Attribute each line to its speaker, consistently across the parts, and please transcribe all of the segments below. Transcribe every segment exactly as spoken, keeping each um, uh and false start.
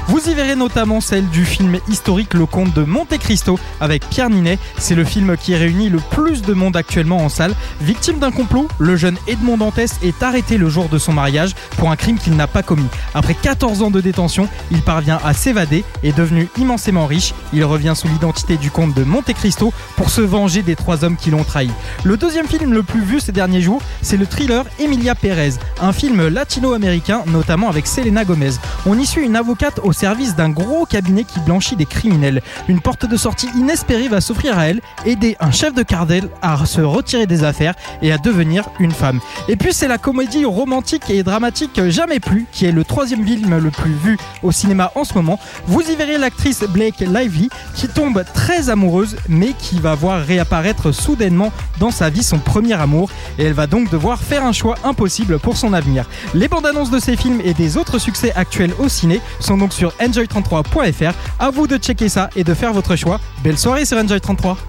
Speaker 1: Vous y verrez notamment celle du film historique Le Comte de Monte Cristo avec Pierre Ninet. C'est le film qui réunit le plus de monde actuellement en salle. Victime d'un complot, le jeune Edmond Dantès est arrêté le jour de son mariage pour un crime qu'il n'a pas commis. Après quatorze ans de détention, il parvient à s'évader et devenu immensément riche. Il revient sous l'identité du comte de Monte Cristo pour se venger des trois hommes qui l'ont trahi. Le deuxième film le plus vu ces derniers jours, c'est le thriller Emilia Pérez, un film latino-américain notamment avec Selena Gomez. On y suit une avocate au service d'un gros cabinet qui blanchit des criminels. Une porte de sortie inespérée va s'offrir à elle, aider un chef de cartel à se retirer des affaires et à devenir une femme. Et puis c'est la comédie romantique et dramatique Jamais plus, qui est le troisième film le plus vu au cinéma en ce moment. Vous y verrez l'actrice Blake Lively qui tombe très amoureuse mais qui va voir réapparaître soudainement dans sa vie son premier amour et elle va donc devoir faire un choix impossible pour son avenir. Les bandes annonces de ces films et des autres succès actuels au ciné sont donc sur enjoy trente-trois point f r. À vous de checker ça et de faire votre choix. Belle soirée sur Enjoy trente-trois.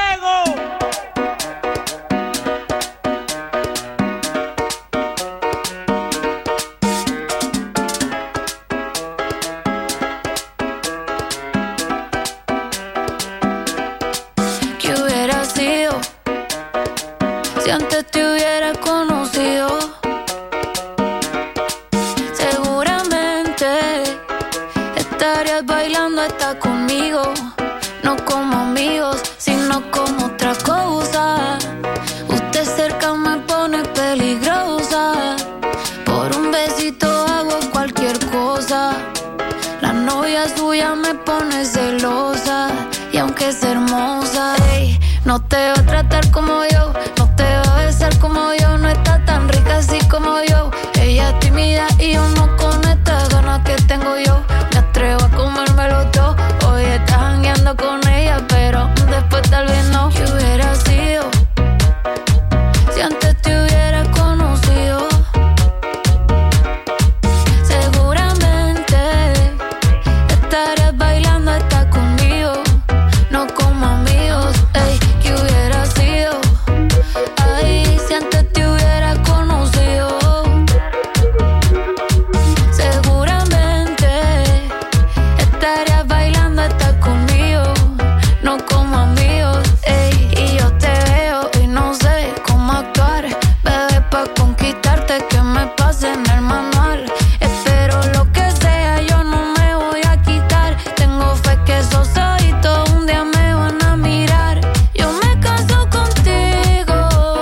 Speaker 2: Si antes te hubiera conocido, seguramente estarías bailando hasta conmigo. No como amigos, sino como otra cosa. Usted cerca me pone peligrosa. Por un besito hago cualquier cosa. La novia suya me pone celosa. Y aunque es hermosa, ey, no te va a tratar como yo. Como yo, no está tan rica así como yo. Ella es tímida y yo no con estas ganas que tengo yo. Me atrevo a comérmelo todo. Hoy estás jangueando con ella, pero después tal vez no. ¿Qué hubiera sido si antes te hubiera conocido? Seguramente estarías bailando hasta conmigo. No como amigos, ey. ¿Qué hubiera sido? Ay, si antes te hubiera conocido, seguramente estarías bailando hasta conmigo, no como amigos, ey. Y yo te veo y no sé cómo actuar, bebé, pa' conquistarte que me pase en el manual. Espero lo que sea, yo no me voy a quitar. Tengo fe que esos ojitos un día me van a mirar. Yo me caso contigo.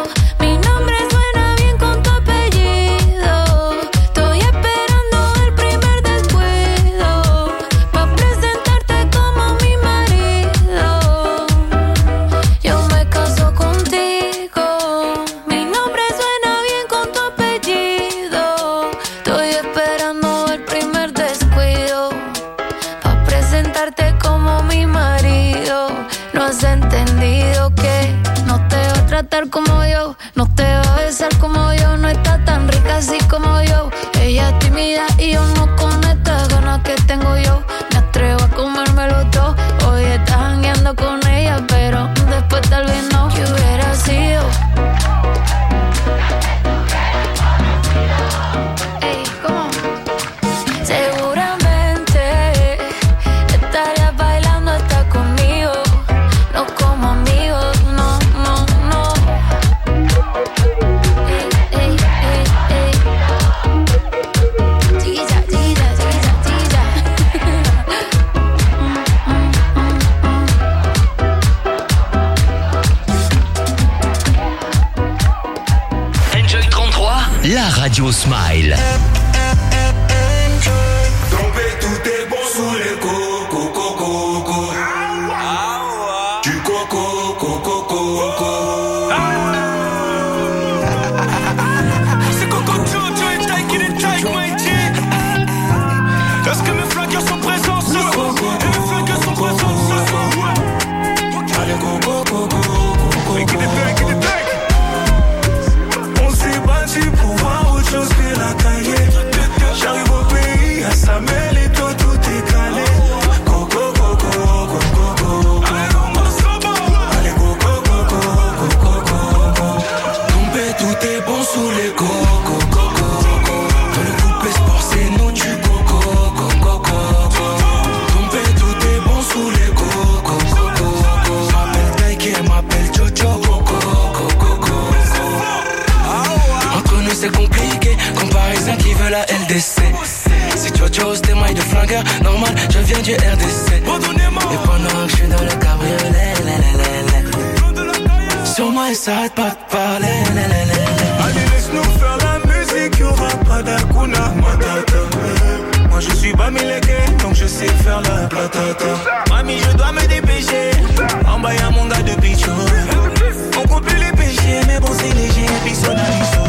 Speaker 2: Como yo, no te va a besar como yo, no está tan rica así como yo. Ella es tímida y yo no con estas ganas que tengo yo. Me atrevo a comérmelo todo. Hoy estás jangueando con ella, pero después tal vez no. ¿Qué hubiera sido? Ey, ¿cómo? Seguramente estarías bailando hasta conmigo, no como amigos, no, no, no.
Speaker 3: Enjoy trente-trois, la radio Smile.
Speaker 4: Tomber tout est bon sous les coco, coco, coco. Du coco, coco, coco. C'est Coco Jojo et Taiki et Taiki, my G. Est-ce que mes flaggers sont présents ce soir? Et mes flaggers sont présents ce soir. Allez, coco, coco, coco. Équipe de paix, équipe de paix. On s'est battu pour voir autre chose que la cahier.
Speaker 5: D C. Si tu chose des mailles de flingueur, normal, je viens du R D C. Et pendant que je suis dans le cabriolet, sur moi, il s'arrête pas de parler.
Speaker 4: Allez, laisse-nous faire la musique, y'aura pas d'Akuna Matata. Moi je suis Bamileke, donc je sais faire la platata. Mami, je dois me dépêcher. En bas y'a mon gars de Pichot. On compte plus les péchés, mais bon c'est léger, personnalisé.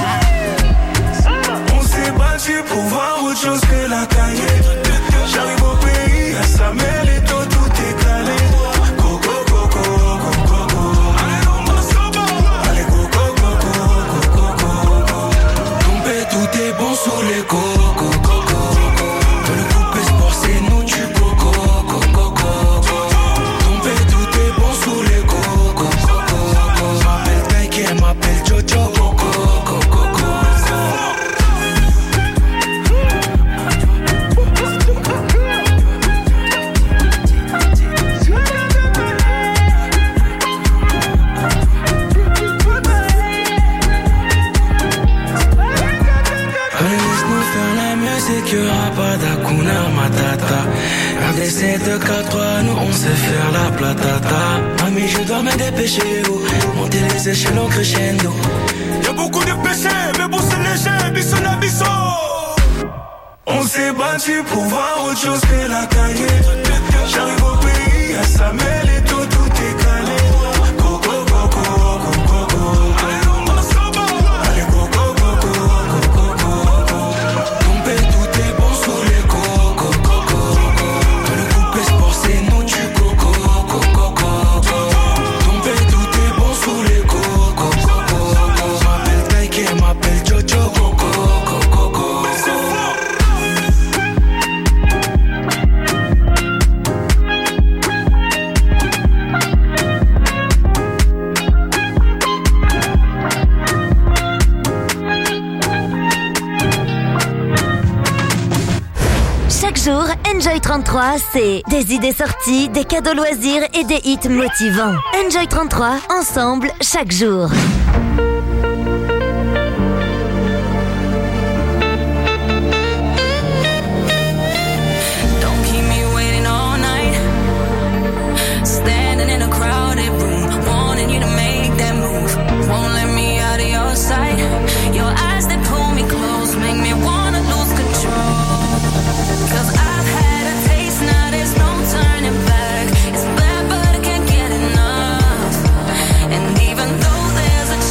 Speaker 4: On s'est battu pour voir autre chose que la cahier. J'arrive au pays, à Samuel et tout, tout est calé. Coco, coco, coco, coco. Allez, coco, coco, coco, coco. Tombé, tout est bon sous les coco, coco. Le coupe est sport, c'est nous du coco, coco, coco. Tombé, tout est bon sous les coco, coco. M'appelle Taiki, elle m'appelle Jojo, coco, coco, coco. Y'aura pas d'Akuna Matata. R D C deux quatre trois, nous on sait faire la platata. Mami, je dois me dépêcher, oh. Monter les échelons crescendo. Y'a beaucoup de péchés, mais bon c'est léger, bisson à bisson. On s'est battu pour voir autre chose que la cahier. J'arrive au pays, à Samuel et tout, tout est calé. Coco, coco, coco, coco.
Speaker 6: Bonjour, Enjoy trente-trois, c'est des idées sorties, des cadeaux loisirs et des hits motivants. Enjoy trente-trois, ensemble, chaque jour.
Speaker 2: Don't keep me waiting all night. Standing in a crowded room, wanting you to make that move. Won't let me out of your sight. Your eyes that pull me close, make me wanna lose control. Cause I've had a taste, now there's no turning back. It's bad but I can't get enough. And even though there's a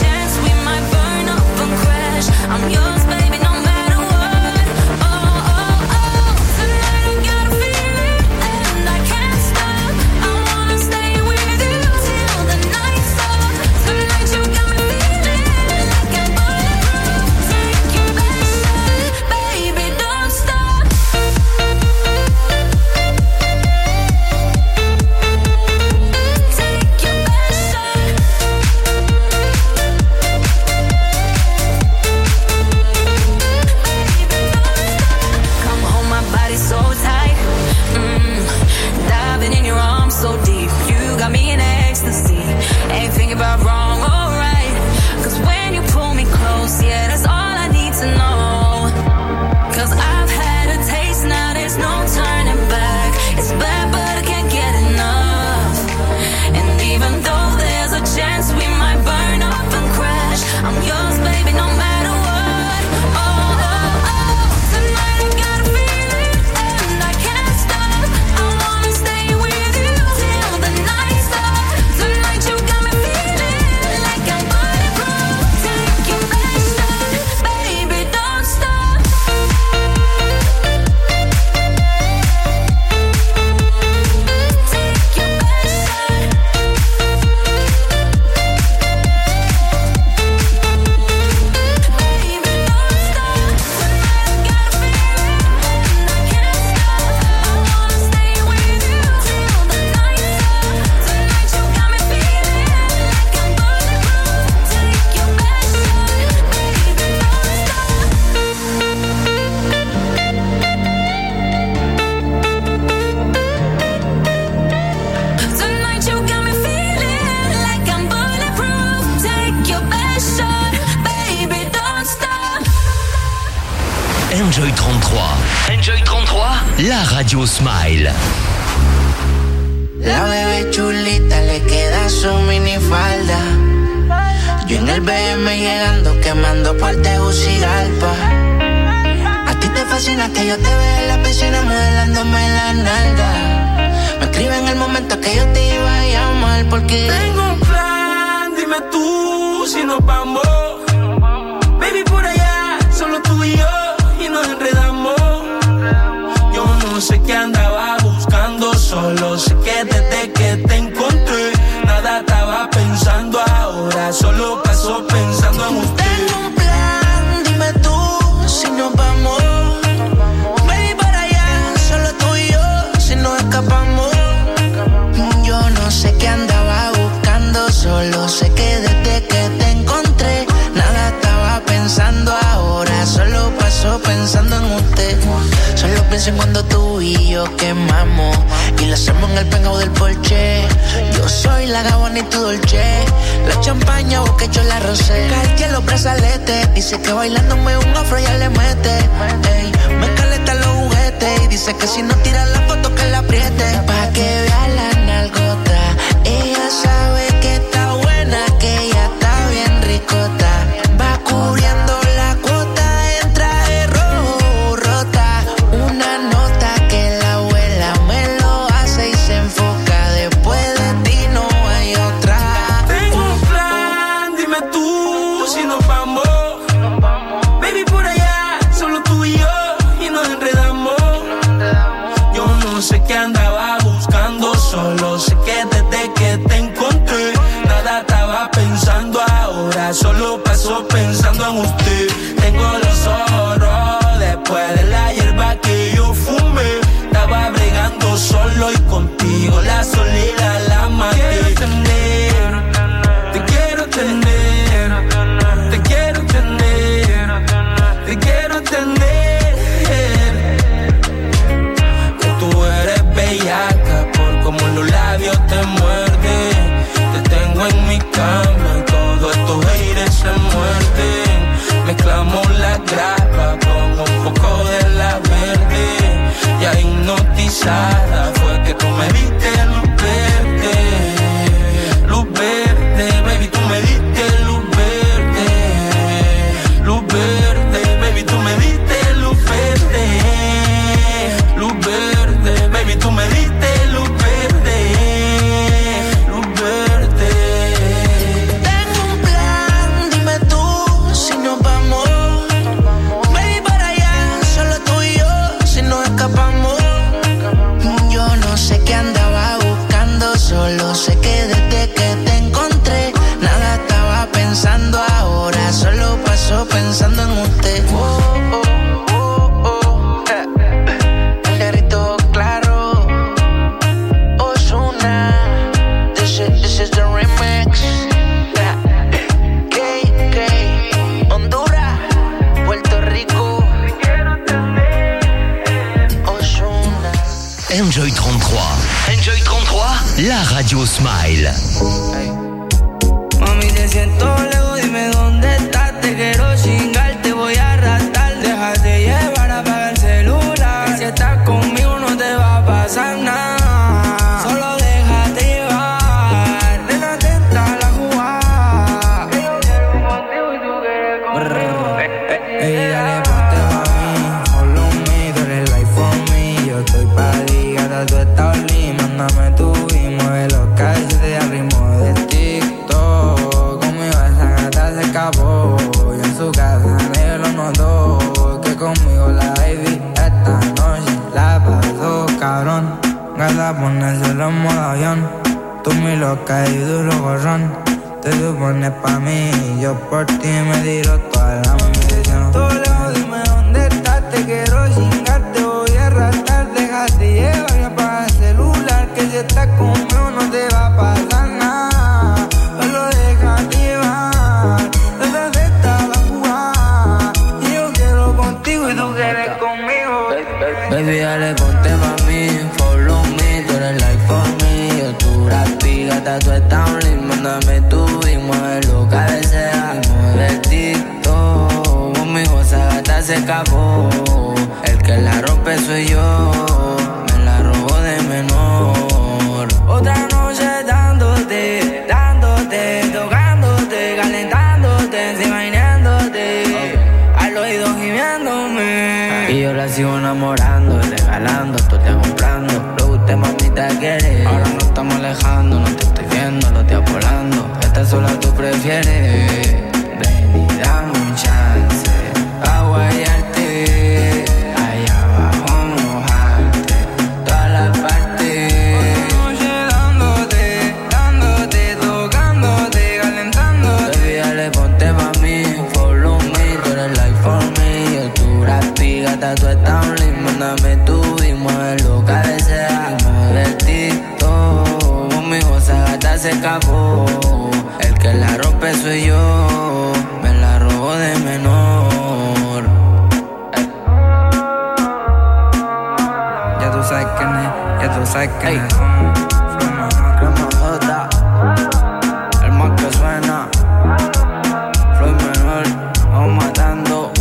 Speaker 3: la radio Smile.
Speaker 7: La bebé chulita le queda su minifalda. Yo en el B M llegando, quemando por Tegucigalpa. A ti te fascina que yo te vea en la piscina modelándome la nalga. Me escribe en el momento que yo te iba a llamar porque
Speaker 5: tengo un plan, dime tú si nos vamos. Baby, por allá, solo tú y yo, y nos enredamos. Yo no sé qué andaba buscando, solo sé que desde que te encontré nada estaba pensando ahora, solo paso pensando en usted.
Speaker 7: Tengo un plan, dime tú si nos vamos. Baby, para allá, solo tú y yo, si nos escapamos. Yo no sé qué andaba buscando, solo sé que desde que te encontré nada estaba pensando ahora, solo paso pensando en usted. Solo pienso en cuando tú y yo quemamos y lo hacemos en el pengao del Porsche. Yo soy la Gabbana y tu Dolce, la champaña, vos que yo la rosé. Cartier los brazaletes, dice que bailándome un afro ya le mete. Ey, me caleta los juguetes y dice que si no tira la foto que la apriete. Pa' que vea la nalgota, ella sabe que está buena, que ella está bien ricota. Va cubriendo la cuota en traje rojo rota. Una nota que la abuela me lo hace y se enfoca. Después de ti no hay otra.
Speaker 5: Tengo un plan, dime tú si nos vamos. Baby, por allá, solo tú y yo, y nos enredamos. Yo no sé qué andaba buscando, solo sé que desde que te encontré nada estaba pensando ahora, solo paso pensando en usted. Tengo los ojos rojos después de la hierba que yo fumé. Estaba bregando solo y contigo la soledad la maté. Te quiero tener, te quiero tener, te quiero tener. Que tú eres bellaca por como los labios te muerden. Te tengo en mi cama y todos estos haters se muerden. Mezclamos la grapa con un poco de la verde. Ya hipnotizada fue que tú me diste luz verde. Luz verde, baby, tú me diste luz verde. Luz verde, baby, tú me diste luz verde. Luz verde, baby, tú me diste luz verde. Luz verde.
Speaker 7: Tengo un plan, dime tú si nos vamos. Baby, para allá, solo tú y yo, si nos escapamos. Yo no sé qué andaba buscando, solo sé que desde que te encontré nada estaba pensando ahora, solo paso pensando en usted. Oh, oh, oh, oh. El negrito claro, Ozuna, this is, this is the remix. K, K, Honduras, Puerto Rico, Ozuna.
Speaker 3: Enjoy trente-trois. Enjoy trente-trois, la radio Smile.
Speaker 5: Mami, te siento lejos, dime dónde estás. Te quiero chingar, te voy a arrastrar. Déjate llevar, apaga el celular. Que si estás conmigo no te va a pasar nada. Solo déjate llevar. De la tenta la jugada. Yo quiero contigo y tú quieres conmigo. Ey, dale, ponte mami. Follow me, tú eres life for me. Yo estoy pa' ti, gata, tú estás lit. Mándame tu y mueve los calles de ritmo de TikTok. Conmigo esa gata se escapó. Yo en su casa me lo notó. Que conmigo la baby esta noche la pasó cabrón. Gata, ponérselo en modo avión. Tú mi loca y duro gorrón. Te supones pa' mí y yo por ti me tiro toda la munición. Todo lejos, dime dónde estás. Te quiero chingar, te voy a arrastrar. Déjate llevar y apaga el celular. Que si estás conmigo no te va a pasar nada. Solo déjate llevar. Desde esta la jugada. Y yo quiero contigo y tú quieres conmigo. Baby, dale, ponte pa' mí. Follow me, tú eres like for me. Yo tu rapi, gata, tú estás un link. Mándame tu y mueve lo cabecea. Mueve el TikTok. Conmigo, esa sigo enamorando y regalando, tú te comprando. Lo que usted mamita quiere. Ahora no estamos alejando, no te estoy viendo, lo estoy apolando. Esta sola tú prefieres. Ven y dame un chance a guayarte. Allá abajo mojarte toda la parte. Oye, dándote, dándote, tocándote, calentándote. Baby, dale, ponte pa' mí, follow me. Tú eres life for me. Yo tu gratis, gata, tú estás un limbo. Mándame tu y mueve lo que deseas. De ti todo, conmigo esa gata se escapó. El que la rompe soy yo, me la robo de menor. Ey. Ya tú sabes quién es, ya tú sabes quién es. Crema Jota, el más que suena. Floyd menor, vamos matando.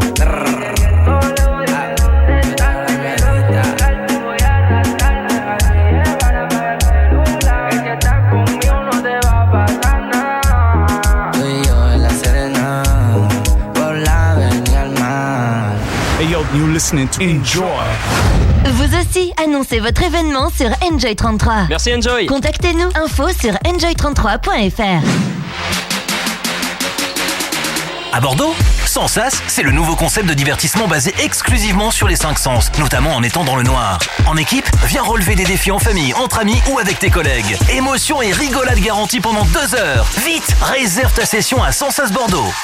Speaker 8: You're listening to Enjoy.
Speaker 6: Vous aussi, annoncez votre événement sur Enjoy trente-trois.
Speaker 9: Merci Enjoy.
Speaker 6: Contactez-nous, info sur enjoy trente-trois point f r.
Speaker 3: À Bordeaux, Sensas, c'est le nouveau concept de divertissement basé exclusivement sur les cinq sens, notamment en étant dans le noir. En équipe, viens relever des défis en famille, entre amis ou avec tes collègues. Émotion et rigolade garantie pendant deux heures. Vite, réserve ta session à Sensas Bordeaux.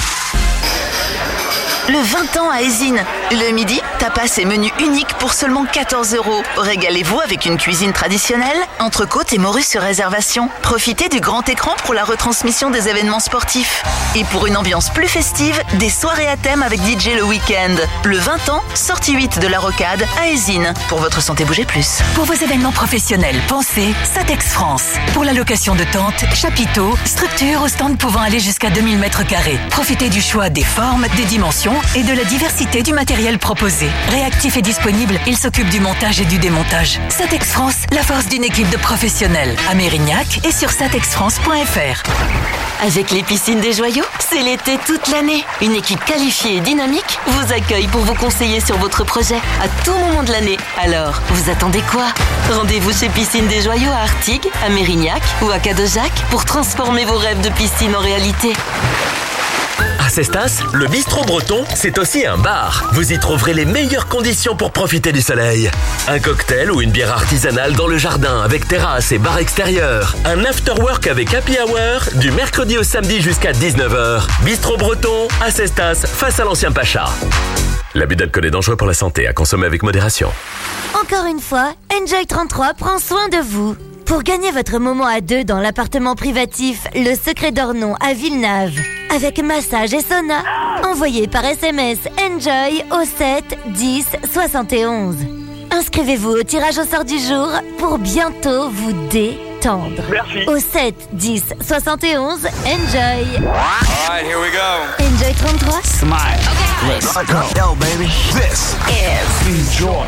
Speaker 10: Le vingt ans à Ezine. Le midi, tapas et menu unique pour seulement quatorze euros. Régalez-vous avec une cuisine traditionnelle, entrecôte et morue sur réservation. Profitez du grand écran pour la retransmission des événements sportifs. Et pour une ambiance plus festive, des soirées à thème avec D J le week-end. Le vingt ans, sortie huit de la Rocade à Ezine. Pour votre santé, bougez plus.
Speaker 11: Pour vos événements professionnels, pensez Satex France. Pour la location de tentes, chapiteaux, structures au stand pouvant aller jusqu'à deux mille mètres carrés. Profitez du choix des formes, des dimensions et de la diversité du matériel proposé. Réactif et disponible, il s'occupe du montage et du démontage. Satex France, la force d'une équipe de professionnels. À Mérignac et sur satex france point f r.
Speaker 12: Avec les piscines des Joyaux, c'est l'été toute l'année. Une équipe qualifiée et dynamique vous accueille pour vous conseiller sur votre projet à tout moment de l'année. Alors, vous attendez quoi? Rendez-vous chez Piscines des Joyaux à Artigues, à Mérignac ou à Cadejac pour transformer vos rêves de piscine en réalité.
Speaker 3: À Cestas, le bistrot breton, c'est aussi un bar. Vous y trouverez les meilleures conditions pour profiter du soleil. Un cocktail ou une bière artisanale dans le jardin avec terrasse et bar extérieur. Un after-work avec happy hour du mercredi au samedi jusqu'à dix-neuf heures. Bistrot breton à Cestas, face à l'ancien Pacha. L'abus d'alcool est dangereux pour la santé, à consommer avec modération.
Speaker 6: Encore une fois, Enjoy trente-trois prend soin de vous. Pour gagner votre moment à deux dans l'appartement privatif Le Secret d'Ornon à Villeneuve, avec massage et sauna, envoyez par S M S Enjoy au sept dix soixante et onze. Inscrivez-vous au tirage au sort du jour pour bientôt vous détendre.
Speaker 9: Merci.
Speaker 6: Au sept dix soixante et onze, Enjoy.
Speaker 4: Alright, here we go.
Speaker 6: Enjoy trente-trois.
Speaker 8: Smile.
Speaker 6: Okay.
Speaker 8: Let's go. Yo, baby. This is Enjoy.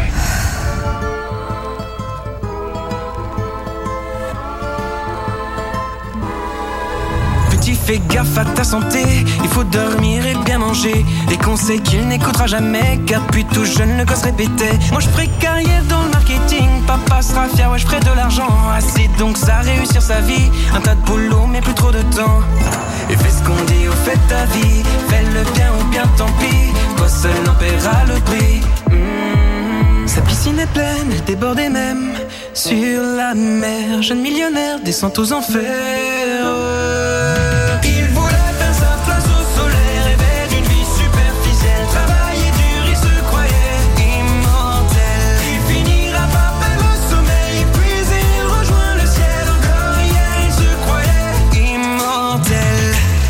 Speaker 5: Petit, fais gaffe à ta santé, il faut dormir et bien manger. Des conseils qu'il n'écoutera jamais, car puis tout jeune le gosse répétait. Moi je ferai carrière dans le marketing, papa sera fier, ouais je ferai de l'argent. Assez donc ça réussir sa vie, un tas de boulot mais plus trop de temps. Et fais ce qu'on dit, au fait ta vie, fais le bien ou bien tant pis, toi seul en paiera le prix. Mmh. Sa piscine est pleine, elle débordait même sur la mer. Jeune millionnaire descend aux enfers. Il voulait faire sa place au soleil, rêvait d'une vie superficielle. Travaillait dur, il se croyait immortel. Il finira par perdre le sommeil, puis il rejoint le ciel. Encore hier, il se croyait immortel.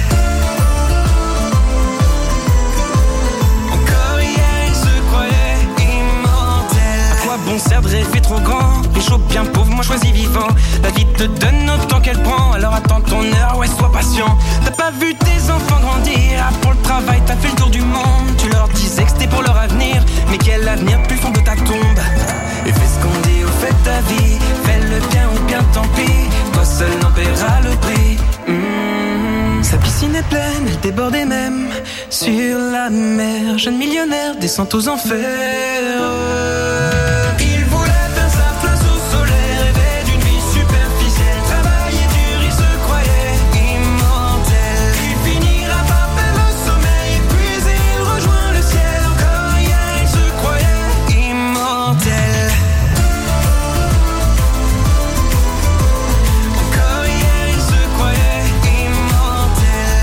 Speaker 5: Encore hier, il se croyait immortel. À quoi bon sert de rêver trop grand? Riche ou bien pauvre, moi choisis vivant. La vie te donne autant qu'elle prend, alors attends ton heure, ouais sois patient. T'as pas vu tes enfants grandir, ah, pour le travail t'as fait le tour du monde. Tu leur disais que c'était pour leur avenir, mais quel avenir plus fond de ta tombe. Et fais ce qu'on dit, au fait ta vie, fais le bien ou bien tant pis, toi seul en paiera le prix. Mmh. Sa piscine est pleine, elle débordé même sur la mer. Jeune millionnaire descend aux enfers. Il voulait faire sa place au soleil, rêvait d'une vie superficielle, travaillait dur, il se croyait immortel. Il finira par perdre le sommeil, puis il rejoint le ciel. Encore hier il se croyait immortel. Encore hier il se croyait immortel.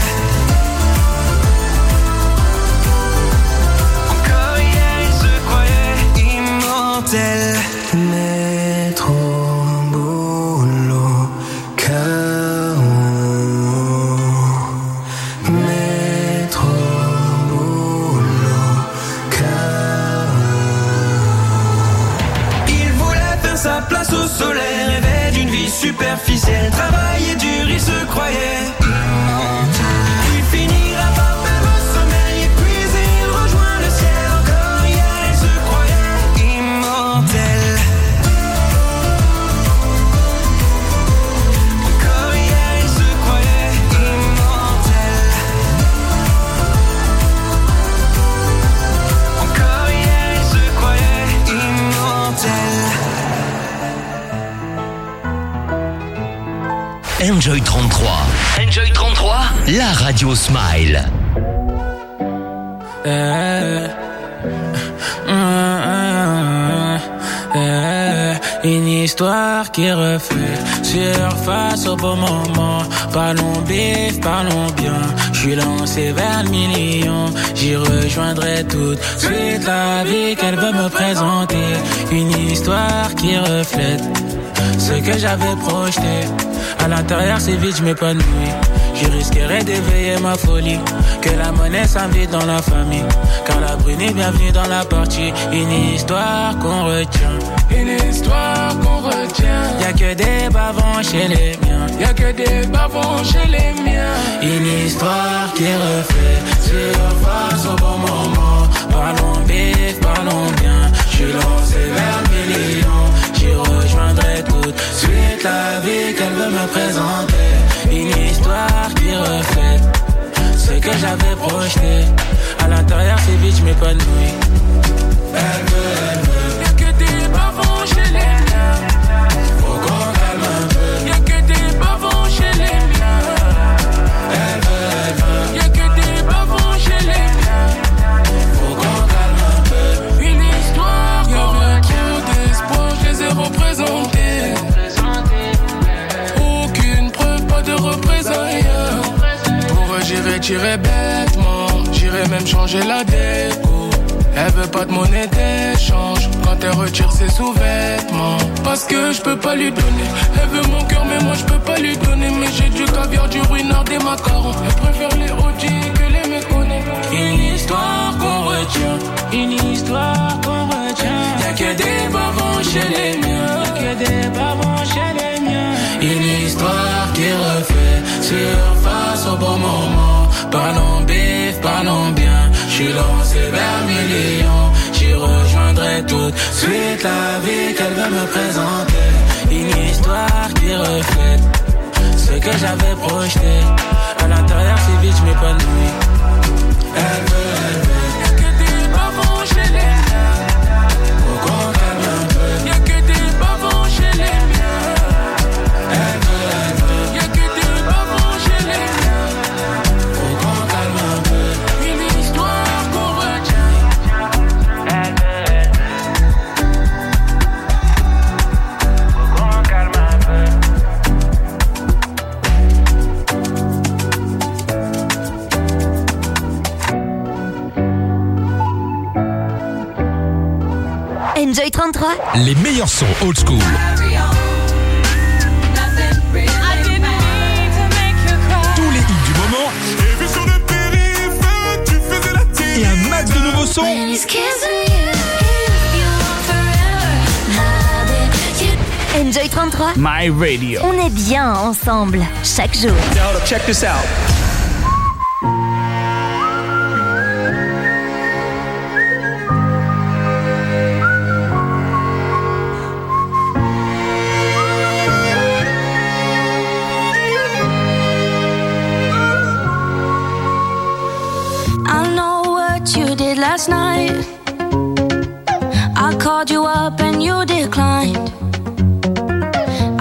Speaker 5: Encore hier il se croyait immortel. Métro, boulot, chaos. Métro, boulot, chaos. Il voulait faire sa place au soleil, rêvait d'une vie superficielle, travaillait dur, il se croyait immortel. Il finira par perdre le sommeil, et puis il rejoint le ciel. Encore hier il se croyait immortel. Encore hier il se croyait immortel. Encore hier il se croyait immortel.
Speaker 3: Enjoy trente-trois. Enjoy trente-trois, la radio Smile.
Speaker 5: Eh, euh, euh, une histoire qui refait surface au bon moment. Parlons bif, parlons bien. Je suis lancé vers le million. J'y rejoindrai tout de suite la vie qu'elle veut me présenter. Une histoire qui reflète ce que j'avais projeté. À l'intérieur c'est vide, je m'épanouis. Je risquerais d'éveiller ma folie. Que la monnaie s'invite dans la famille. Car la brune est bienvenue dans la partie. Une histoire qu'on retient. Une histoire qu'on retient. Y'a que des bavons chez les miens. Y'a que des bavons chez les miens. Une histoire qui refait surface au bon moment. Parlons bif, parlons bien. J'suis lancé vers le million. J'y rejoindrai tout de suite la vie qu'elle veut me présenter. Une histoire qui reflète ce que j'avais projeté. À l'intérieur c'est vide, je m'épanouis. Elle veut, elle veut. Y'a que des bavons chez les miens. Faut qu'on calme un peu. Y'a que des bavons chez les miens. Elle veut, elle veut. Y'a que des bavons chez les miens. Faut qu'on calme un peu. Une histoire qu'on retient. D'espoir, je les ai représentés. Aucune preuve, pas de représailles. Pour eux j'irai tirer bêtement. J'irai même changer la déco. Elle veut pas de monnaie d'échange quand elle retire ses sous-vêtements. Parce que je peux pas lui donner. Elle veut mon cœur mais moi je peux pas lui donner. Mais j'ai du caviar, du ruinard, des macarons. Elle préfère les O G que les méconnus. Une histoire qu'on retient. Une histoire qu'on retient. Y'a que des bavons chez les miens. Y'a que des bavons chez les miens. Une histoire qui refait surface au bon moment. Parlons bif, parlons bien. J'suis lancé vers millions. J'y rejoindrai tout de suite la vie qu'elle veut me présenter. Une histoire qui reflète ce que j'avais projeté. À l'intérieur c'est vide, j'm'épanouis. Elle veut, elle veut. Y'a que des bavons chez les miens. Faut qu'on calme un peu. Y'a que des bavons chez les miens. Elle veut, elle veut. Y'a que des bavons chez les miens. Faut qu'on calme un peu. Une histoire qu'on retient. Elle veut, elle veut. Faut qu'on calme un peu.
Speaker 6: Enjoy trente-trois.
Speaker 9: Les meilleurs sons old school. Tous les hits du moment. Et un max de nouveaux sons.
Speaker 6: Enjoy trente-trois.
Speaker 9: My Radio.
Speaker 6: On est bien ensemble, chaque jour.
Speaker 9: Hold up, check this out.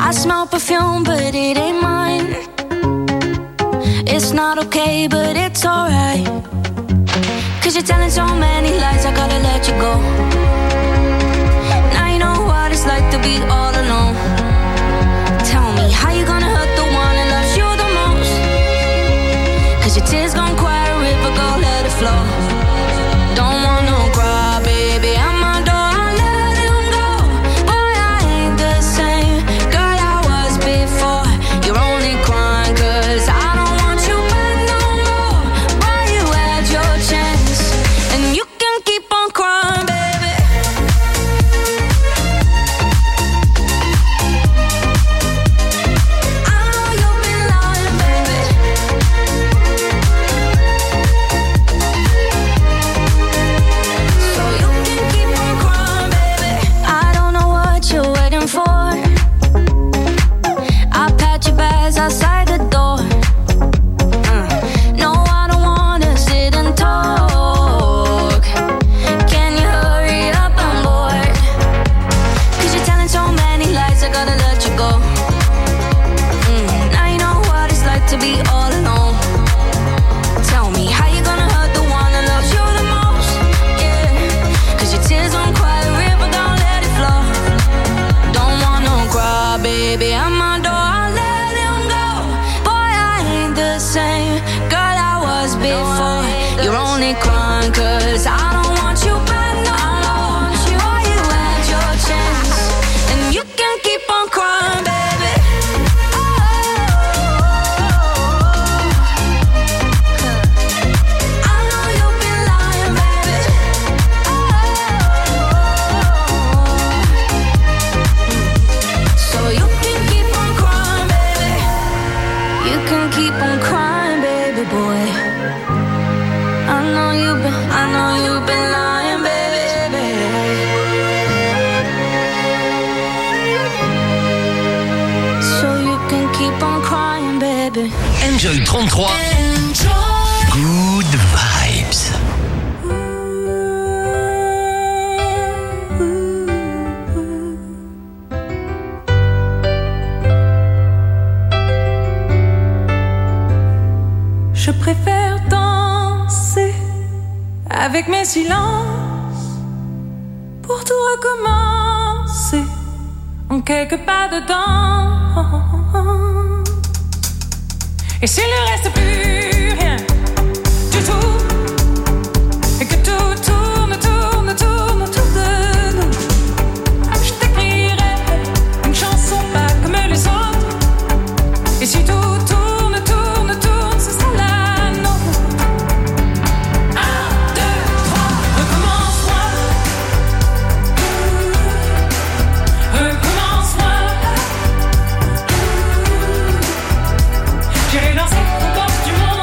Speaker 2: I smell perfume, but it ain't mine. It's not okay, but it's alright. Cause you're telling so many lies, I gotta let you go. Now you know what it's like to be all alone. Tell me, how you gonna hurt the one that loves you the most? Cause your tears gon' quiet a river, go let it flow. Don't want no cry, baby, I'm my door, I let him go. Boy, I ain't the same girl I was before. You're only crying cause I don't want you back no more. Boy, you had your chance, and you can keep on crying, baby. I know you've been lying, baby. So you can keep on crying, baby. I don't know what you're waiting for. I pat your bags outside the door. Uh, no, I don't wanna sit and talk. Can you hurry up? I'm bored. Cause you're telling so many lies, I gotta let you go. Mm, now you know what it's like to be all alone. Tell me, how you gonna hurt the one that loves you the most? Yeah, cause your tears won't quiet a river, don't let it flow. Don't want no cry, baby, I'm my door, I let him go. Boy, I ain't the same girl I was before. You're only crying cause I don't want you back no more. Boy, you had your chance, and you can keep on crying, baby. I know you've been lying, baby. So you can keep on crying, baby. You can keep on crying, baby boy. I know you've been, I know you've been lying, baby. So you can keep on crying, baby.
Speaker 3: Enjoy trente-trois. Good vibes.
Speaker 13: Je préfère danser avec mes silences pour tout recommencer en quelques pas dedans. Et s'il ne reste plus rien du tout, et que tout tourne, tourne, tourne autour de nous, je t'écrirai une chanson pas comme les autres. Et si tout tourne, tourne, tourne, ce sera la nôtre. Un, deux, trois, recommence-moi. Recommence-moi. J'irai danser aux portes du monde.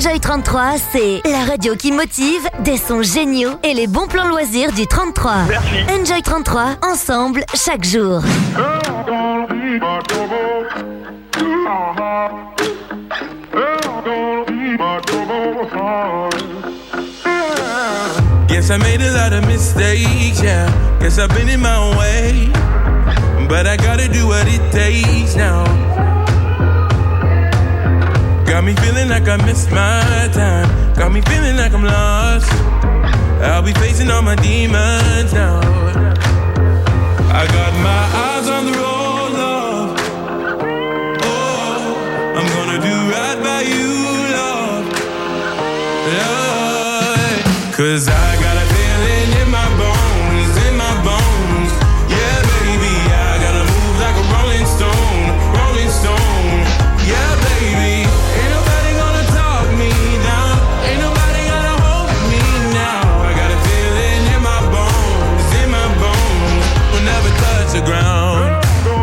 Speaker 6: Enjoy trente-trois, c'est la radio qui motive, des sons géniaux et les bons plans loisirs du trente-trois.
Speaker 14: Merci.
Speaker 6: Enjoy trente-trois, ensemble, chaque jour.
Speaker 15: Guess I made a lot of mistakes, yeah. Guess I've been in my own way. But I gotta do what it takes now. Got me feeling like I missed my time. Got me feeling like I'm lost. I'll be facing all my demons now. I got my eyes on the road, love. Oh, I'm gonna do right by you, love. Love. Cause I got a feeling in my bones, in my bones. Yeah, baby, I gotta move like a rolling stone, rolling stone. Yeah, baby, ain't nobody gonna talk me down. Ain't nobody gonna hold me now. I got a feeling in my bones, in my bones. We'll never touch the ground.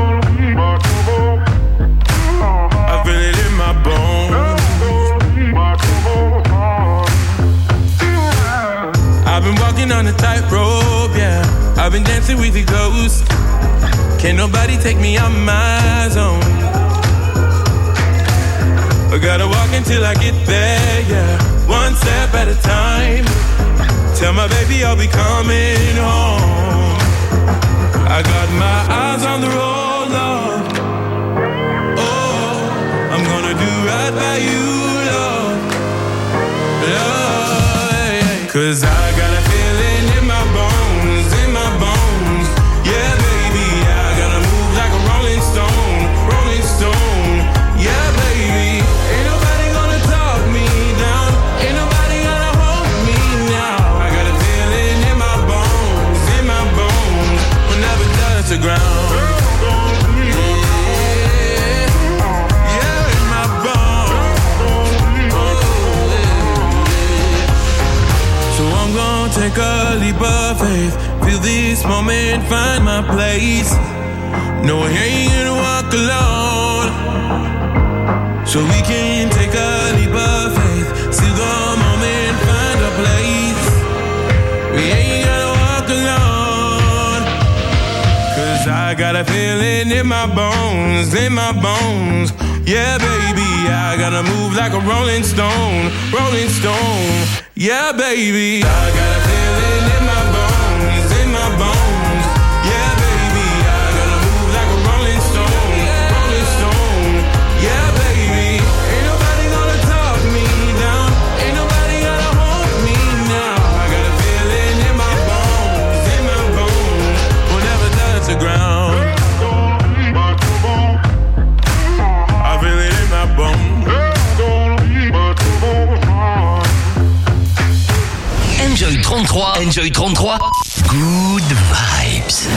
Speaker 15: I feel it in my bones. I've been walking on a tightrope, yeah. I've been dancing with the ghosts. Can't nobody take me out my zone. I gotta walk until I get there, yeah. One step at a time. Tell my baby I'll be coming home. I got my eyes on the road, love. Oh, I'm gonna do right by you, love. Love, yeah. Cause I got a feeling in my bones, in my bones. Yeah, baby, I gotta move like a rolling stone, rolling stone. Yeah, baby, ain't nobody gonna talk me down. Ain't nobody gonna hold me now. I got a feeling in my bones, in my bones. We'll never touch the ground. Take a leap of faith, feel this moment, find my place. No, I ain't gonna walk alone. So we can take a leap of faith, see the moment, find a place. We ain't gonna walk alone. Cause I got a feeling in my bones, in my bones. Yeah, baby, I gotta move like a rolling stone, rolling stone. Yeah, baby, I got a feeling in my bones, in my bones. Yeah, baby, I gotta move like a rolling stone, rolling stone. Yeah, baby, ain't nobody gonna talk me down. Ain't nobody gonna hold me now. I got a feeling in my bones, in my bones. We'll never touch the ground. I feel it in my bones.
Speaker 3: Enjoy trente-trois, Enjoy trente-trois, good vibes.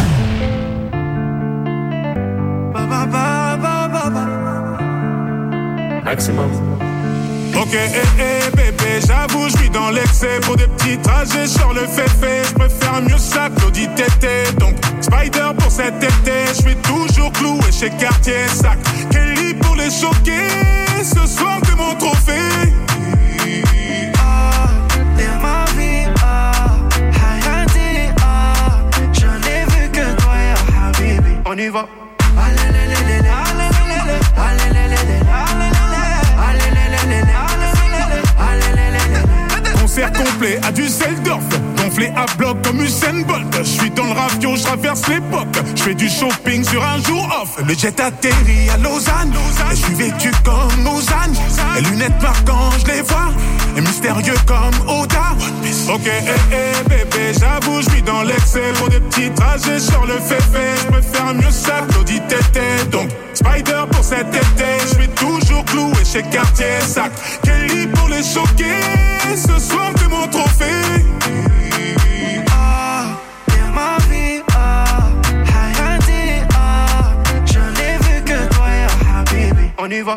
Speaker 15: Maximum.
Speaker 16: Ok, eh, eh, bébé, j'avoue, je vis dans l'excès. Pour des petits trajets sur le féfé, je préfère mieux ça que l'audit tété. Donc, Spider pour cet été, je suis toujours cloué chez Cartier Sac. Kelly pour les choquer, ce soir c'est mon trophée.
Speaker 5: Ah, t'es ma vie, ah, Hayati, ah, j'en ai vu que toi, ya Habibi. On y va. Allez,
Speaker 16: Concert complet à Düsseldorf, gonflé à bloc comme Usain Bolt. Je suis dans le ravio, je traverse l'époque. Je fais du shopping sur un jour off. Le jet atterrit à Lausanne, et je suis vêtu comme Lausanne. Les lunettes marquantes, je les vois, et mystérieux comme Oda. Ok, eh, eh, bébé, j'avoue, je vis dans l'excès. Pour des petits trajets sur le féfé, je préfère mieux ça que l'audit tété. Donc, Spider pour cet été, je suis toujours cloué chez Cartier Sac. Kelly pour les choquer, ce soir c'est mon trophée.
Speaker 5: Ah, t'es ma vie, ah, Hayati, ah, j'en ai vu que toi, ya Habibi.
Speaker 16: On y va.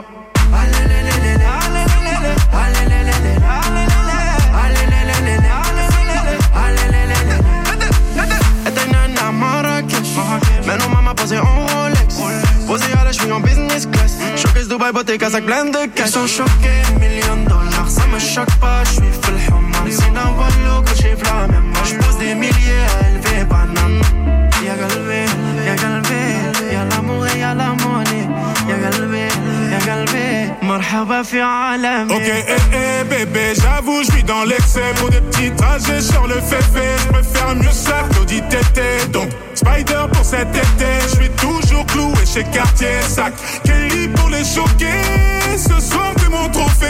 Speaker 5: Esta nana Marrakech, menos mamá posee un Rolex. Posée à la, j'suis en business class. Showcase Dubaï.
Speaker 14: hypothèque à sac plein de cash. Ils sont choqués, millions de dollars, ça me choque pas, je suis full human. Sin un volo, que j'ai la même moi. Je pose des milliers à élever banane. Y'a galvé, y'a galvé, y'a l'amour et y'a la monnaie. Y'a galvé, y'a galvé, marhaba fi alam.
Speaker 16: Ok, eh, eh, bébé, j'avoue, je suis dans l'excès. Pour des petits trajets sur le féfé, je préfère mieux ça que l'audit tété. Donc, Spider pour cet été, je suis toujours cloué chez Cartier. Sac, Kelly pour les choquer. Ce soir, t'es mon trophée.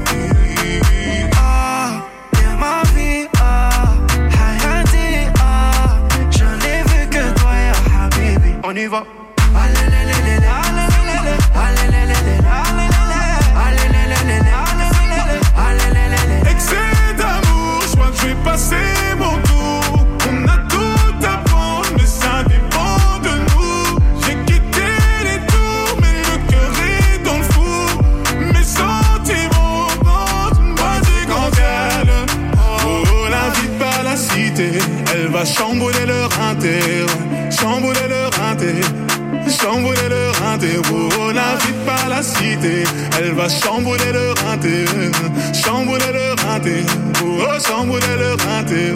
Speaker 14: Ah, y'a ma vie, ah, hayati, ah. Je n'ai vu que toi, ya habibi. On y va.
Speaker 16: Excès d'amour, je crois que je vais passer mon tour. On a tout à prendre, mais ça dépend de nous. J'ai quitté les tours, mais le cœur est dans le four. Mes sentiments montent, moi c'est quand elle. Oh, la vie par la cité, elle va chambouler leur inter. Chambouler leur inter. Chambouler le rinté, oh, la vie par la cité. Elle va chambouler le rinté. Chambouler le rinté, oh, chambouler le rinté.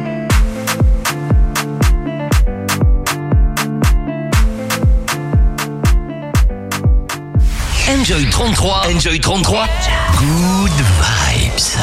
Speaker 3: Enjoy trente-trois. Enjoy trente-trois. Good vibes.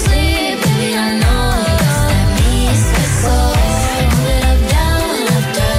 Speaker 2: After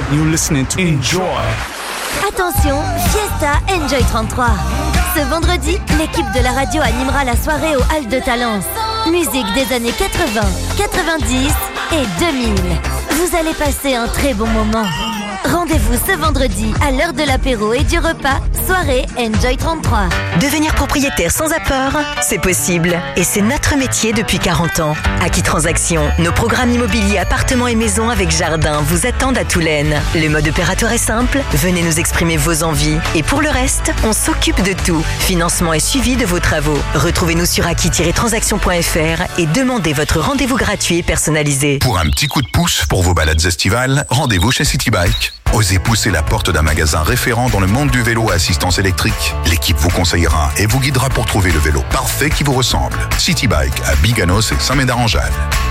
Speaker 8: You're listening to Enjoy.
Speaker 6: Attention, Fiesta Enjoy trente-trois. Ce vendredi, l'équipe de la radio animera la soirée au Hall de Talence. Musique des années quatre-vingts, quatre-vingt-dix et deux mille. Vous allez passer un très bon moment. Rendez-vous ce vendredi à l'heure de l'apéro et du repas, soirée Enjoy trente-trois.
Speaker 11: Devenir propriétaire sans apport, c'est possible. Et c'est notre métier depuis quarante ans. Acquis Transactions, nos programmes immobiliers appartements et maisons avec jardin vous attendent à Toulaine. Le mode opératoire est simple, venez nous exprimer vos envies. Et pour le reste, on s'occupe de tout. Financement et suivi de vos travaux. Retrouvez-nous sur acquis tiret transactions point f r et demandez votre rendez-vous gratuit et personnalisé.
Speaker 17: Pour un petit coup de pouce pour vos balades estivales, rendez-vous chez City Bike. Osez pousser la porte d'un magasin référent dans le monde du vélo à assistance électrique. L'équipe vous conseillera et vous guidera pour trouver le vélo parfait qui vous ressemble. City Bike à Biganos et Saint-Médard-en-Jalles.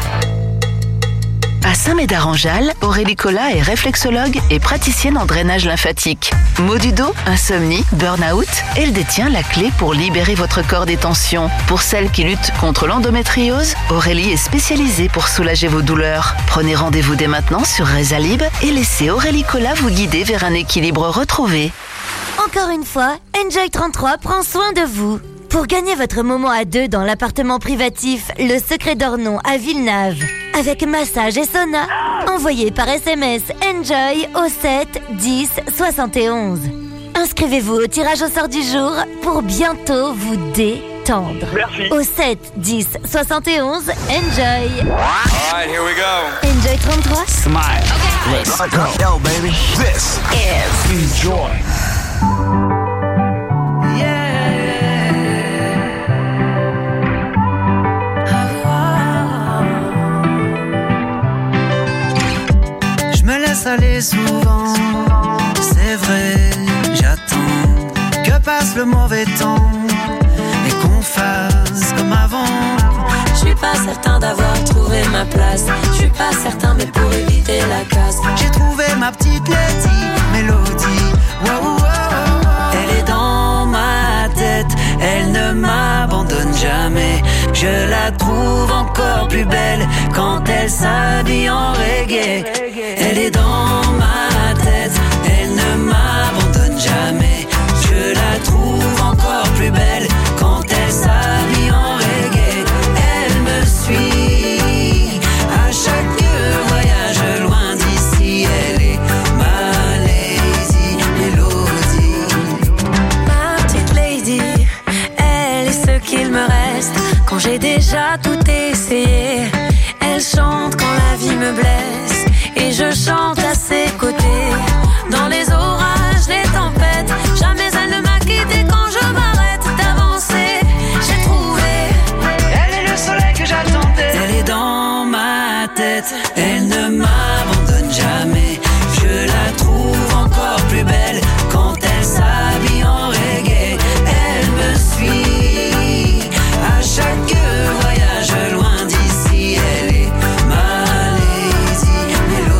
Speaker 10: À Saint-Médard-en-Jalles, Aurélie Collat est réflexologue et praticienne en drainage lymphatique. Maux du dos, insomnie, burn-out, elle détient la clé pour libérer votre corps des tensions. Pour celles qui luttent contre l'endométriose, Aurélie est spécialisée pour soulager vos douleurs. Prenez rendez-vous dès maintenant sur Rezalib et laissez Aurélie Collat vous guider vers un équilibre retrouvé.
Speaker 6: Encore une fois, Enjoy trente-trois prend soin de vous. Pour gagner votre moment à deux dans l'appartement privatif Le Secret d'Ornon à Villeneuve, avec massage et sauna, envoyez par S M S Enjoy au sept dix soixante et onze. Inscrivez-vous au tirage au sort du jour pour bientôt vous détendre.
Speaker 18: Merci.
Speaker 6: Au sept dix soixante et onze, Enjoy.
Speaker 18: Alright, here we go.
Speaker 6: Enjoy trente-trois.
Speaker 8: Smile. Okay. Let's go. Yo, baby. This is Enjoy.
Speaker 19: Aller souvent, c'est vrai, j'attends que passe le mauvais temps et qu'on fasse comme avant.
Speaker 20: Je suis pas certain d'avoir trouvé ma place, je suis pas certain mais pour éviter la casse,
Speaker 19: j'ai trouvé ma petite Lady Mélodie. Wow, wow, wow. Elle est dans ma tête, elle ne m'abandonne jamais. Je la trouve encore plus belle quand elle s'habille en reggae. Elle est dans ma tête, elle ne m'abandonne jamais. Je la trouve encore plus belle quand elle s'habille en reggae. Elle me suit à chaque voyage loin d'ici. Elle est ma Lady Mélodie.
Speaker 20: Ma petite Lady, elle est ce qu'il me reste quand j'ai déjà tout essayé. Elle chante quand la vie me blesse et je chante à ses côtés. Dans les orages, les tempêtes, jamais elle ne m'a quitté quand je m'arrête d'avancer. J'ai trouvé,
Speaker 19: elle est le soleil que j'attendais. Elle est dans ma tête, elle ne m'abandonne jamais. Je la trouve encore plus belle quand elle s'habille en reggae. Elle me suit à chaque voyage loin d'ici. Elle est ma Lady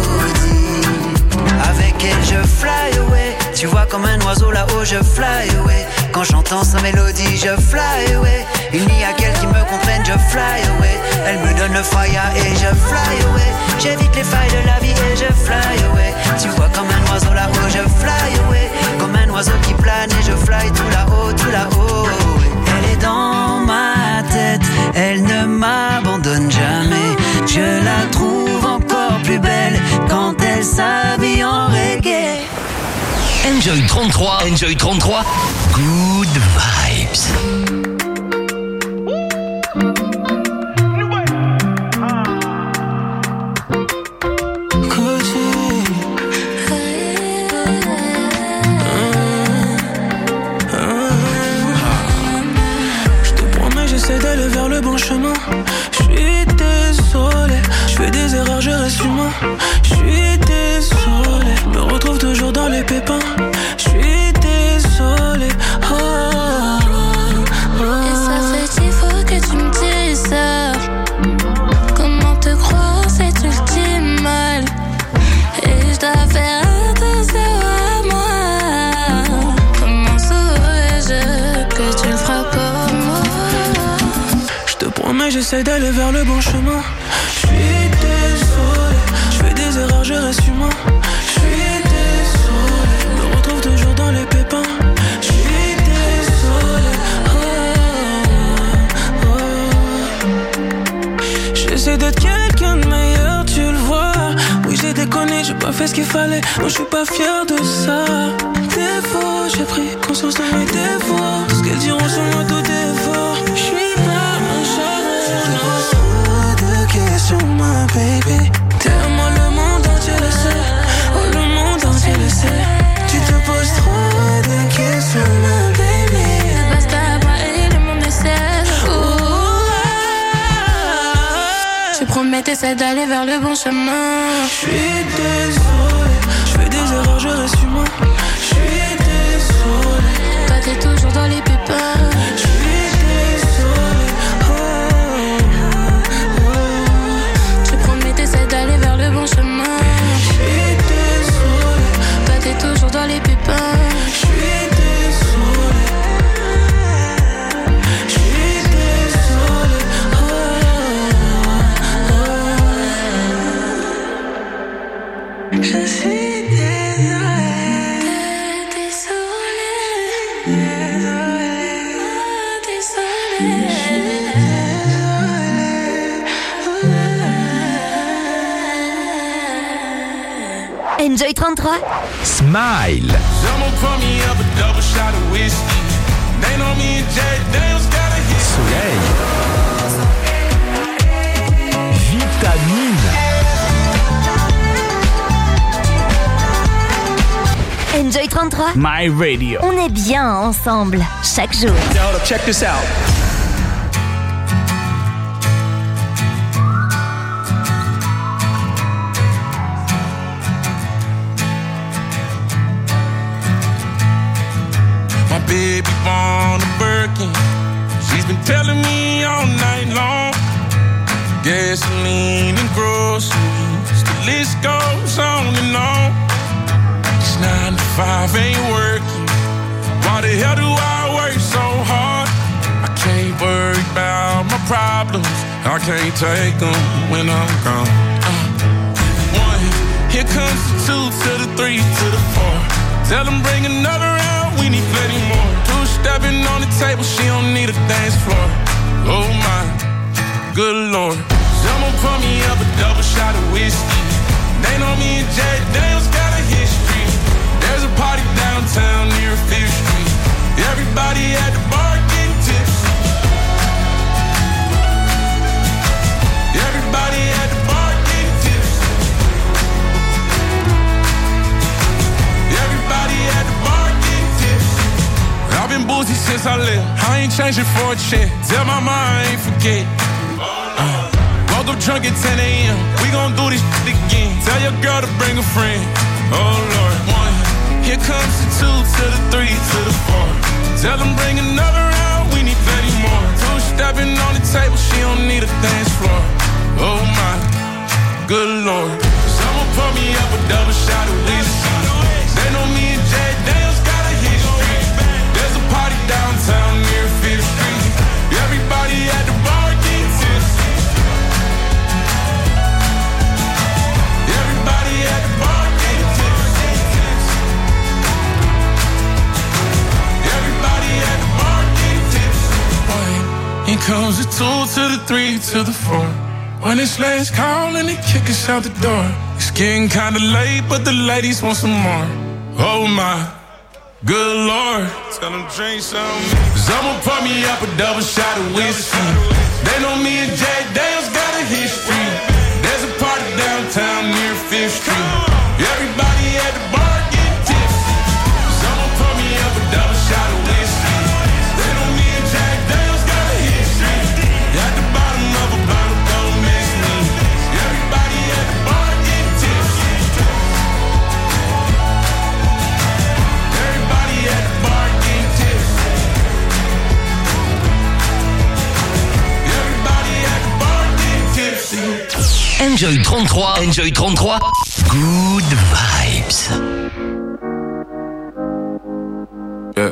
Speaker 19: Mélodie. Avec elle je fly away. Tu vois comme un oiseau là-haut je fly away. Quand j'entends sa mélodie je fly away. Il n'y a qu'elle qui me comprenne, je fly away. Elle me donne le fire et je fly away. J'évite les failles de la vie et je fly away. Tu vois comme un oiseau là-haut je fly away. Comme un oiseau qui plane et je fly tout là-haut, tout là-haut. Elle est dans ma tête, elle ne m'abandonne jamais. Je la trouve encore plus belle quand elle s'habille en reggae.
Speaker 3: Enjoy trente-trois, Enjoy trente-trois, good vibes.
Speaker 19: J'essaie d'aller vers le bon chemin. Je suis désolé, je fais des erreurs, je reste humain. Je suis désolé, je me retrouve toujours dans les pépins. Je suis désolé. Oh, oh, oh.
Speaker 2: Et ça fait dix fois que tu me dis ça. Comment te croire, c'est ultime mal. Et je dois faire attention à moi. Comment saurais-je que tu le feras pas moi?
Speaker 19: Je te promets, j'essaie d'aller vers le bon chemin. Je suis désolé, je fais des
Speaker 5: erreurs, je reste humain. Je suis désolé, je me retrouve toujours dans les pépins. Je suis désolé, oh, oh. J'essaie d'être quelqu'un de meilleur, tu le vois. Oui, j'ai déconné, j'ai pas fait ce qu'il fallait. Moi, je suis pas fier de ça. Défaut, j'ai pris conscience de mes défauts. Ce qu'elles diront sur moi, tout est faux. Je suis pas un charrette. Trop de questions, ma baby. Tellement le monde entier le sait. Oh, le monde entier le sait. Tu te poses trop de questions, ma baby.
Speaker 20: Basta pas et le monde essaie. Je promets, t'essaies d'aller vers le bon chemin.
Speaker 5: Je suis désolé, je fais des erreurs, je reste humain. Je suis désolé,
Speaker 20: toi t'es toujours dans les pépins.
Speaker 5: Je suis désolé, oh, oh, oh.
Speaker 20: Je promets, t'essaies d'aller vers le bon chemin.
Speaker 5: Je suis désolé,
Speaker 20: toi t'es toujours dans les pépins.
Speaker 5: Je suis désolé, je suis désolé, oh, oh, oh. Je suis
Speaker 6: Enjoy trente-trois.
Speaker 15: Smile.
Speaker 4: Someone pour me up a double shot of whiskey. They know me and Jay Daniels got a hit.
Speaker 15: Soleil. Vitamine.
Speaker 6: Enjoy trente-trois.
Speaker 9: My Radio.
Speaker 6: On est bien ensemble, chaque jour.
Speaker 9: Now, hold up, check this out.
Speaker 4: My baby born a Birkin. She's been telling me all night long. Gasoline and groceries, the list goes on and on. This nine to five ain't working. Why the hell do I work so hard? I can't worry about my problems. I can't take them when I'm gone. Uh, one, here comes the two to the three to the four. Tell them bring another round, we need plenty more. Two stepping on the table, she don't need a dance floor. Oh my, good Lord. Someone pour me up a double shot of whiskey. They know me and Jay Daniels got a history. There's a party downtown near Fifth Street. Everybody at the bar getting tipsy. Everybody at the bar getting tipsy. Everybody at the bar getting tipsy. I've been boozy since I left. I ain't changing for a check. Tell my mom I ain't forget. Uh, woke up drunk at ten a.m. We gon' do this shit again. Tell your girl to bring a friend. Oh Lord, one. Here comes the two to the three to the four. Tell them bring another round, we need plenty more. Two stepping on the table, she don't need a dance floor. Oh my, good Lord. Someone pour me up a double shot of whiskey. They know me and Jay Daniels got a history. There's a party downtown near Fifth Street. Everybody at the bar getting tipsy. Everybody at the bar getting tipsy. Everybody at the bar getting tipsy. One, here comes the two to the three to the four. When it's last call and they kick us out the door. It's getting kinda late, but the ladies want some more. Oh my, good Lord. Tell them drink some. Someone pour me up a double shot of whiskey. They know me and Jay Daniels got a history. There's a party downtown near Fifth Street. Everybody at the bar getting tipsy. Someone pour me up a double shot of whiskey. They know me and Jay Daniels got a history. At the bottom of a bottle, don't miss me. Everybody at the bar getting tipsy. Everybody at the bar getting tipsy. Everybody at the bar getting tipsy.
Speaker 3: Enjoy trente-trois. Enjoy trente-trois. Good vibes.
Speaker 4: Yeah.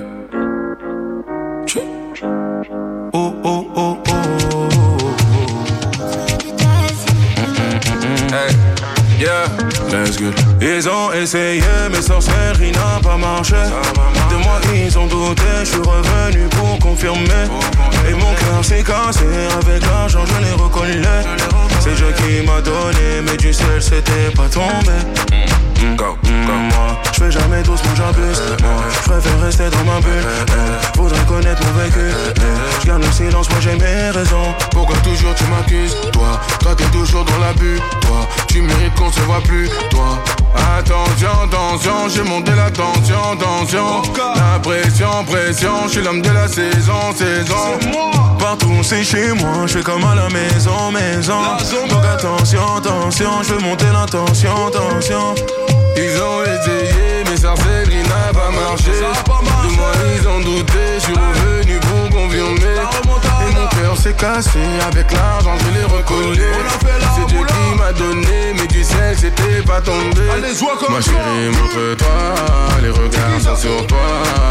Speaker 4: Oh, oh, oh, oh. Hey, yeah.
Speaker 15: let's go. Ils ont essayé, mais sorcellerie n'a pas marché. De moi ils ont douté, je suis revenu pour confirmer. Et mon cœur s'est cassé, avec l'argent je l'ai reconnu. C'est Dieu qui m'a donné, mais du ciel c'était pas tombé. Mm, go, mm, comme moi, je fais jamais doucement, j'abuse. Moi, je préfère rester dans ma bulle. Eh, faudrait connaître mon vécu. Eh, je garde le silence, moi j'ai mes raisons. Pourquoi toujours tu m'accuses? Toi, toi t'es toujours dans l'abus. Toi, tu mérites qu'on se voit plus. Toi, attention, attention, j'ai monté la tension, tension. La pression, pression, je suis l'homme de la saison, saison. Partout c'est chez moi, je fais comme à la maison, maison. Donc attention, attention, je veux monter la tension, tension. Ils ont essayé, mais sorcellerie n'a pas marché. De moi ils ont douté, je suis revenu pour confirmer. Et mon cœur s'est cassé, avec l'argent je l'ai recollé. C'est Dieu qui m'a donné, mais du ciel c'était pas tombé. Ma chérie, montre-toi, les regards sont sur toi.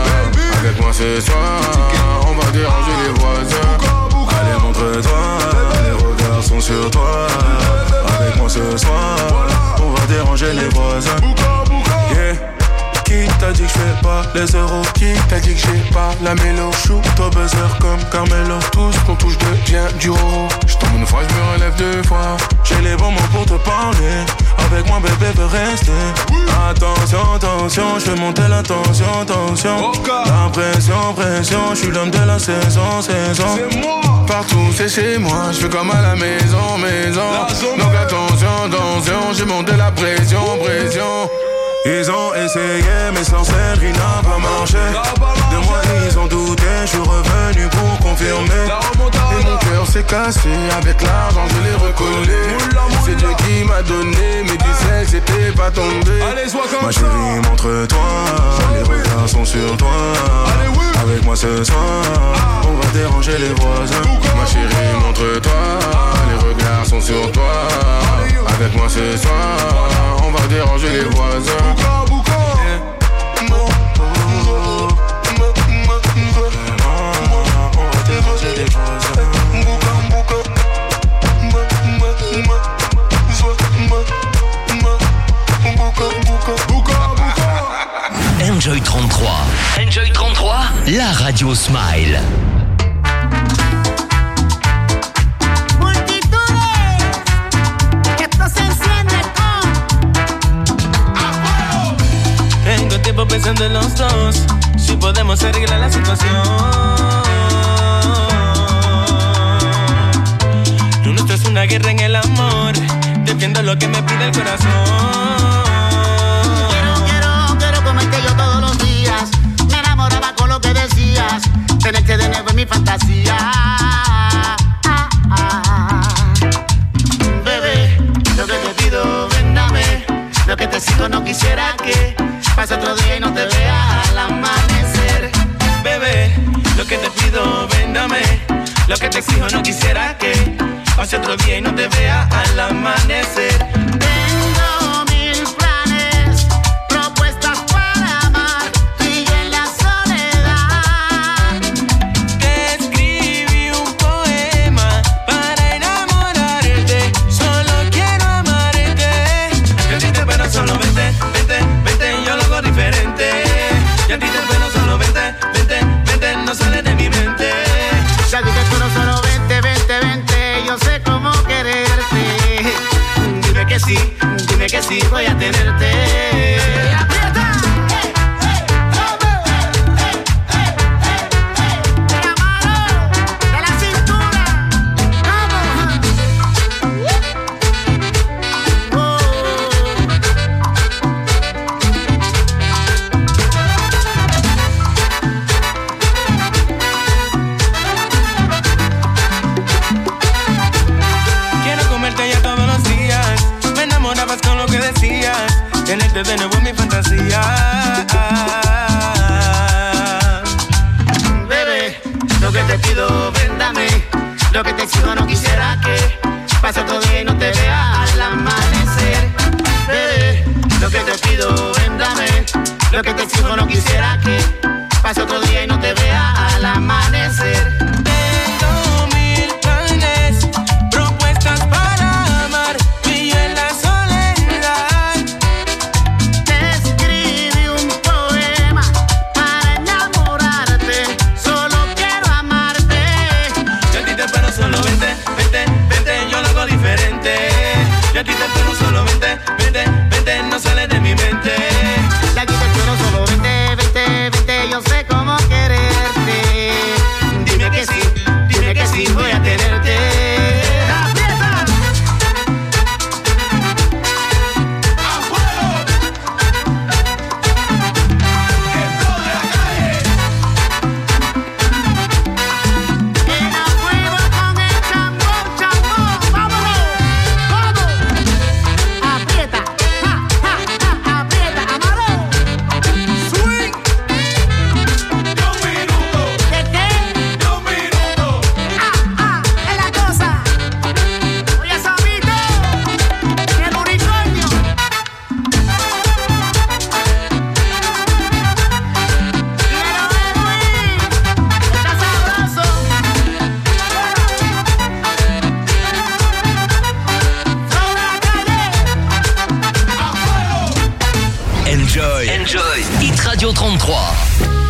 Speaker 15: Avec moi ce soir, on va déranger les voisins. Allez, montre-toi, les regards sont sur toi. Avec moi ce soir, on va déranger les voisins. Yeah. Qui t'a dit que je fais pas les euros? Qui t'a dit que j'ai pas la mélo? Shoot au buzzer comme Carmelo. Tout ce qu'on touche devient du roro. J'tombe une fois, j'me relève deux fois. J'ai les bons mots pour te parler. Avec moi bébé veut rester. Attention, attention, je fais monter la tension, tension. La pression, pression, je suis l'homme de la saison, saison. Partout c'est chez moi, je fais comme à la maison, maison. Donc attention, attention, j'ai monté la pression, pression. Ils ont essayé, mais sorcellerie n'a pas marché. De moi ils ont douté, je suis revenu pour confirmer. Et mon cœur s'est cassé, avec l'argent je l'ai recollé. C'est Dieu qui m'a donné, mais du ciel c'était pas tombé. Ma chérie, montre-toi, les regards sont sur toi. Avec moi ce soir, on va déranger les voisins. Ma chérie, montre-toi, les regards sont sur toi. Avec moi ce soir, on va déranger les voisins.
Speaker 3: Enjoy trente-trois. Enjoy trente-trois, la radio Smile.
Speaker 21: Tengo tiempo pensando en los dos, si podemos arreglar la situación. Lo nuestro es una guerra en el amor, defiendo lo que me pide el corazón.
Speaker 22: Quiero, quiero, quiero comerte yo todos los días. Me enamoraba con lo que decías, tenerte de nuevo en mi fantasía. Ah, ah. Bebé, lo que te pido, ven dame. Lo que te exijo no quisiera que pase otro día y no te vea al amanecer.
Speaker 21: Bebé, lo que te pido, ven dame. Lo que te exijo no quisiera que pase otro día y no te vea al amanecer.
Speaker 22: Tengo mil planes, propuestas para amar, tú y yo en la soledad.
Speaker 21: Te escribí un poema para enamorarte, solo quiero amarte. Yo a ti te espero, solo vente, vente, vente, yo lo hago diferente. Yo a ti te espero, solo vente, vente, vente, no sale de mi mente.
Speaker 22: Ya a ti te espero, solo vente, vente, vente, yo sé cómo quererte. Dime que sí, dime que sí, voy a tenerte. ¡Aprieta!
Speaker 21: Tenerte de nuevo en mi fantasía.
Speaker 22: Bebé, lo que te pido, ven dame. Lo que te exijo no quisiera que pase otro día y no te vea al amanecer. Bebé, lo que te pido, ven dame. Lo que te exijo no quisiera que pase otro día y no te vea al amanecer.
Speaker 21: Tengo mil planes, propuestas para amar, y yo en la soledad.
Speaker 3: Enjoy. Enjoy. Hit Radio trente-trois.